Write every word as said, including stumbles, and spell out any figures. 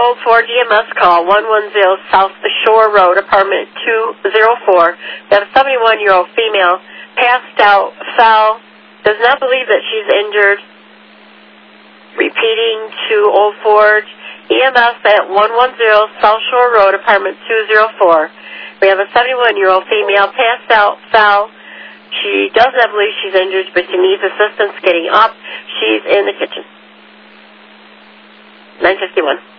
Old Ford E M S call, one one zero South Shore Road, apartment two oh four. We have a seventy-one-year-old female, passed out, fell, does not believe that she's injured. Repeating to Old Ford E M S at one one zero South Shore Road, apartment two oh four. We have a seventy-one-year-old female, passed out, fell. She does not believe she's injured, but she needs assistance getting up. She's in the kitchen. nine fifty-one.